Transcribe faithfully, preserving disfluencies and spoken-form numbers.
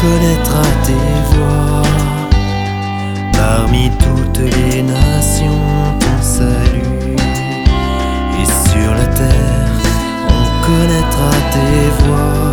connaîtra tes voix. Parmi toutes les nations, ton salut. Et sur la terre, on connaîtra tes voix.